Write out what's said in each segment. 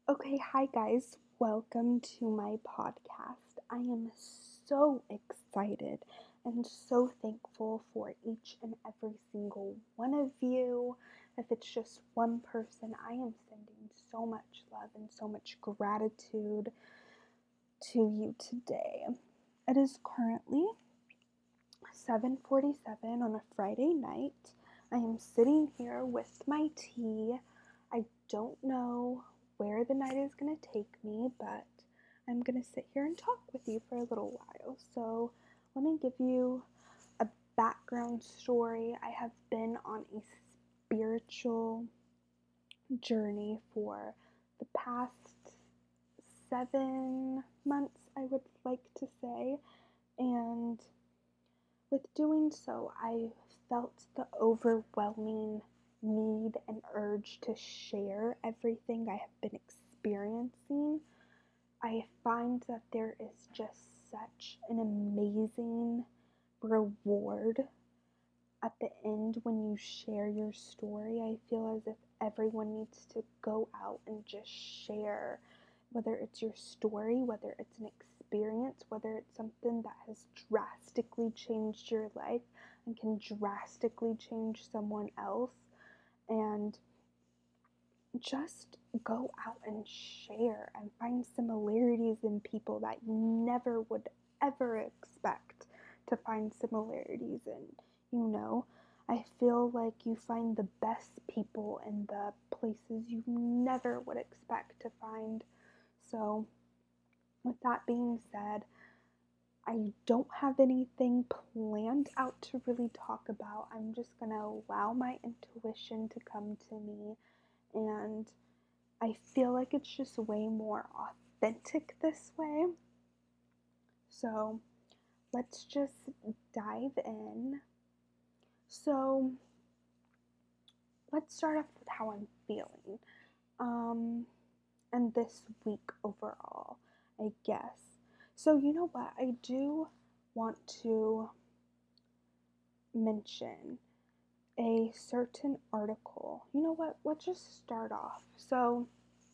Okay, hi guys. Welcome to my podcast. I am so excited and so thankful for each and every single one of you. If it's just one person, I am sending so much love and so much gratitude to you today. It is currently 7:47 on a Friday night. I am sitting here with my tea. I don't know where the night is going to take me, but I'm going to sit here and talk with you for a little while. So, let me give you a background story. I have been on a spiritual journey for the past 7 months, I would like to say, and with doing so, I felt the overwhelming need and urge to share everything I have been experiencing. I find that there is just such an amazing reward at the end when you share your story. I feel as if everyone needs to go out and just share, whether it's your story, whether it's an experience, whether it's something that has drastically changed your life and can drastically change someone else. And just go out and share and find similarities in people that you never would ever expect to find similarities in. You know, I feel like you find the best people in the places you never would expect to find. So, with that being said, I don't have anything planned out to really talk about. I'm just going to allow my intuition to come to me, and I feel like it's just way more authentic this way. So let's just dive in. So let's start off with how I'm feeling. Um, and this week overall, I guess. So, you know what? I do want to mention a certain article. You know what? Let's just start off. So,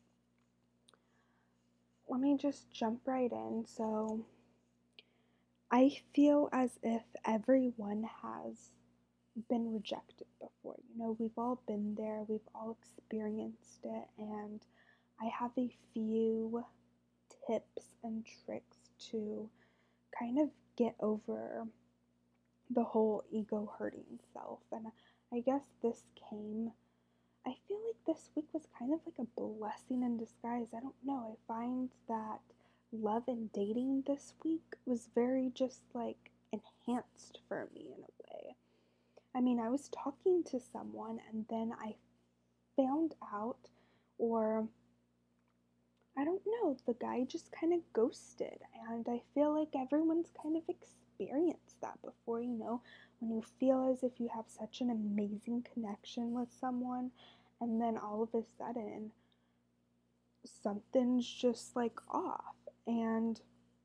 let me just jump right in. So, I feel as if everyone has been rejected before. You know, we've all been there, we've all experienced it, and I have a few tips and tricks to kind of get over the whole ego hurting self. And I guess this came, I feel like this week was kind of like a blessing in disguise. I don't know. I find that love and dating this week was very just like enhanced for me in a way. I mean, I was talking to someone and then I found out, or I don't know, the guy just kind of ghosted. And I feel like everyone's kind of experienced that before, you know, when you feel as if you have such an amazing connection with someone, and then all of a sudden, something's just like off, and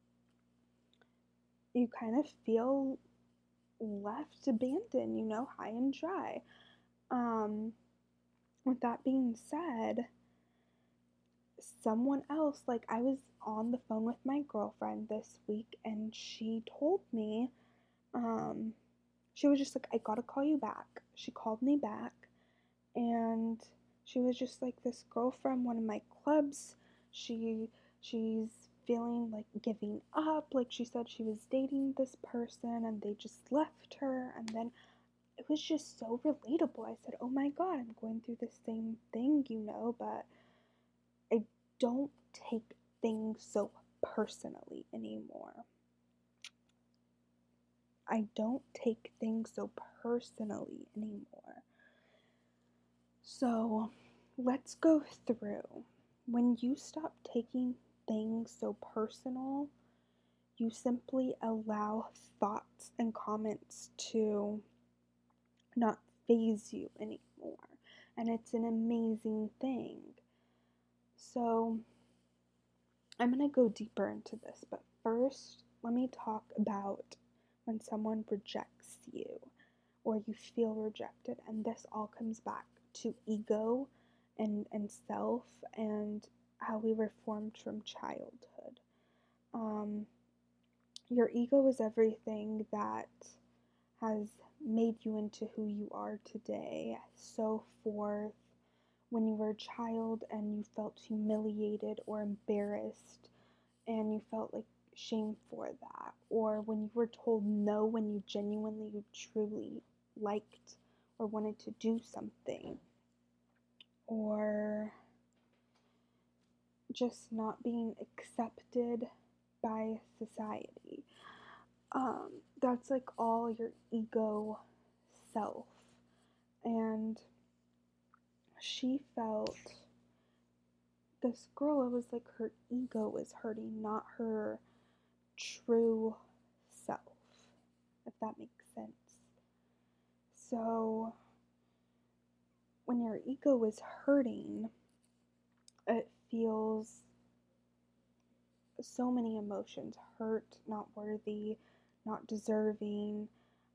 you kind of feel left abandoned, you know, high and dry. Um, with that being said, someone else, like I was on the phone with my girlfriend this week and she told me, um, she was just like, I gotta call you back. She called me back and she was just like, this girl from one of my clubs, she's feeling like giving up. Like she said she was dating this person and they just left her, and then it was just so relatable. I said, oh my god, I'm going through the same thing, you know, but I don't take things so personally anymore. I don't take things so personally anymore. So let's go through. When you stop taking things so personal, you simply allow thoughts and comments to not phase you anymore. And it's an amazing thing. So I'm going to go deeper into this, but first, let me talk about when someone rejects you or you feel rejected, and this all comes back to ego and self, and how we were formed from childhood. Um, your ego is everything that has made you into who you are today. So forth, when you were a child and you felt humiliated or embarrassed and you felt like shame for that, or when you were told no when you genuinely, truly liked or wanted to do something, or just not being accepted by society. That's like all your ego self. And she felt, this girl, it was like her ego was hurting, not her true self, if that makes sense. So when your ego is hurting, it feels so many emotions: hurt, not worthy, not deserving,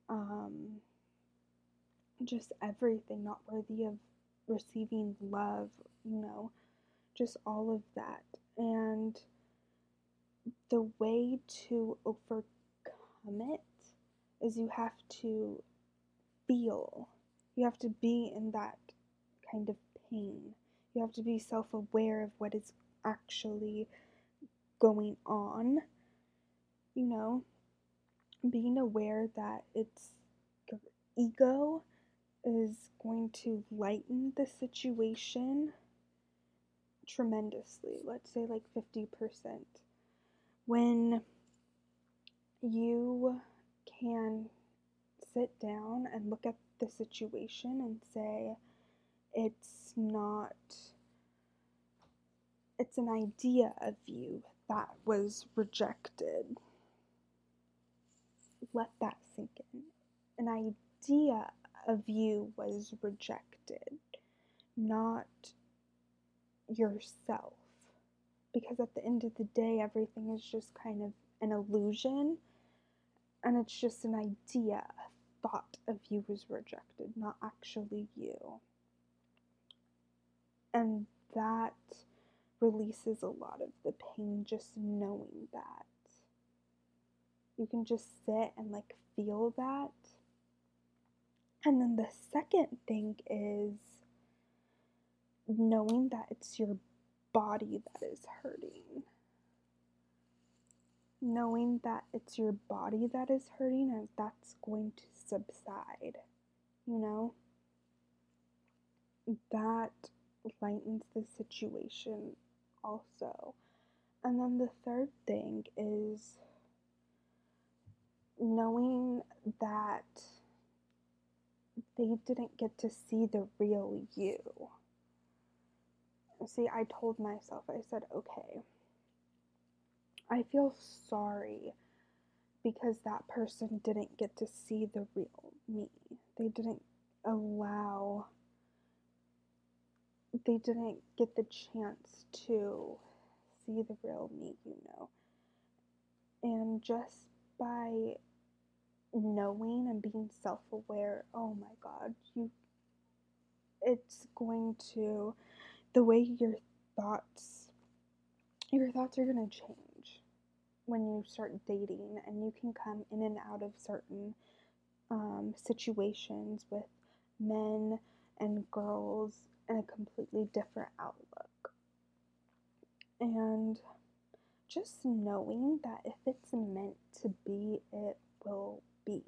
just everything, not worthy of receiving love, just all of that. And the way to overcome it is you have to feel. You have to be in that kind of pain. You have to be self aware of what is actually going on. Being aware that it's your ego is going to lighten the situation tremendously. Let's say like 50%. When you can sit down and look at the situation and say, it's an idea of you that was rejected. Let that sink in. An idea of you was rejected, not yourself. Because at the end of the day, everything is just kind of an illusion, and it's just an idea, a thought of you was rejected, not actually you. And that releases a lot of the pain, just knowing that. You can just sit and like feel that. And then the second thing is knowing that it's your body that is hurting. Knowing that it's your body that is hurting and that's going to subside, that lightens the situation also. And then the third thing is knowing that they didn't get to see the real you. See, I told myself, I said, okay, I feel sorry because that person didn't get to see the real me. They didn't get the chance to see the real me, And just by knowing and being self-aware, oh my God, it's going to, the way your thoughts are going to change when you start dating, and you can come in and out of certain situations with men and girls in a completely different outlook. And just knowing that if it's meant to be, it will be,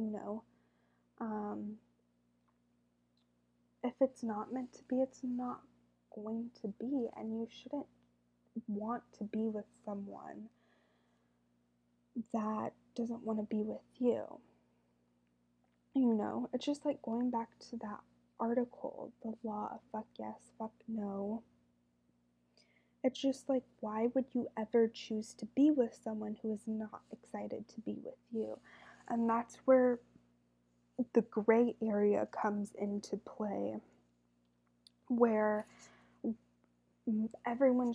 If it's not meant to be, it's not going to be, and you shouldn't want to be with someone that doesn't want to be with you. It's just like going back to that article, the law of fuck yes, fuck no. It's just like, why would you ever choose to be with someone who is not excited to be with you? And that's where the gray area comes into play, where everyone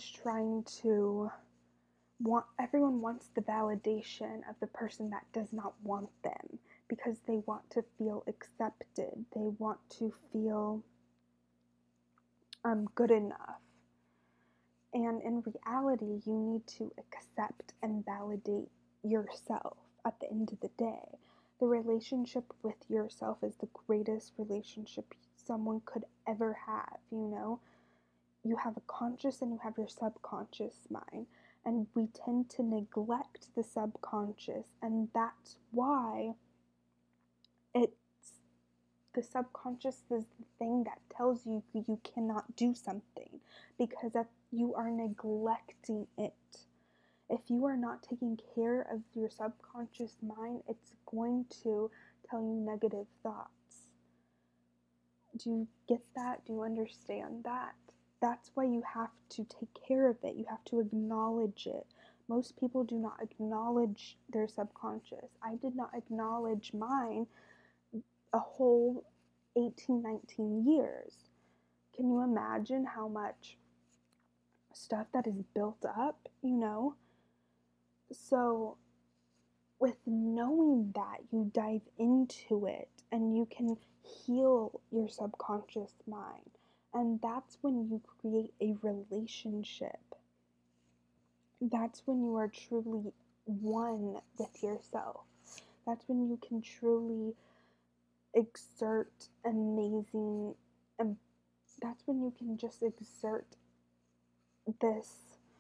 wants the validation of the person that does not want them, because they want to feel accepted. They want to feel good enough. And in reality, you need to accept and validate yourself at the end of the day. The relationship with yourself is the greatest relationship someone could ever have, you know? You have a conscious and you have your subconscious mind, and we tend to neglect the subconscious, and that's why it's the subconscious is the thing that tells you you cannot do something because you are neglecting it. If you are not taking care of your subconscious mind, it's going to tell you negative thoughts. Do you get that? Do you understand that? That's why you have to take care of it. You have to acknowledge it. Most people do not acknowledge their subconscious. I did not acknowledge mine a whole 18, 19 years. Can you imagine how much stuff that is built up, you know? So, with knowing that, you dive into it and you can heal your subconscious mind. And that's when you create a relationship. That's when you are truly one with yourself. That's when you can truly exert amazing, and that's when you can just exert this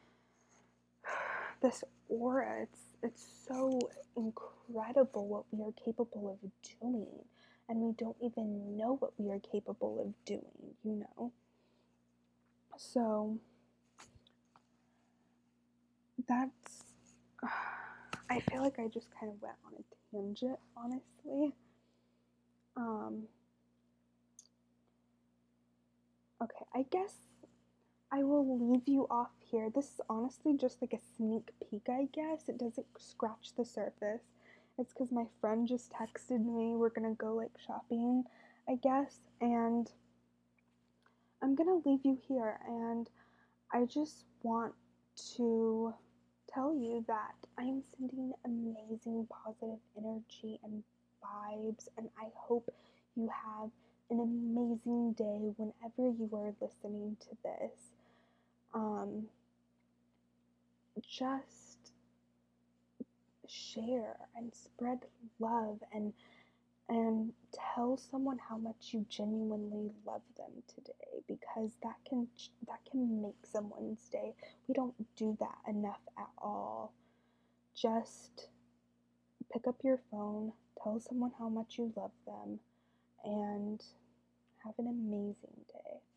aura. It's so incredible what we are capable of doing, and we don't even know what we are capable of doing, you know? So that's I feel like I just kind of went on a tangent, honestly. Okay, I guess I will leave you off here. This is honestly just like a sneak peek, I guess. It doesn't scratch the surface. It's because my friend just texted me. We're gonna go like shopping, I guess. And I'm gonna leave you here. And I just want to tell you that I'm sending amazing positive energy and vibes. And I hope you have an amazing day whenever you are listening to this. Just share and spread love and tell someone how much you genuinely love them today, because that can make someone's day. We don't do that enough at all. Just pick up your phone, tell someone how much you love them, and have an amazing day.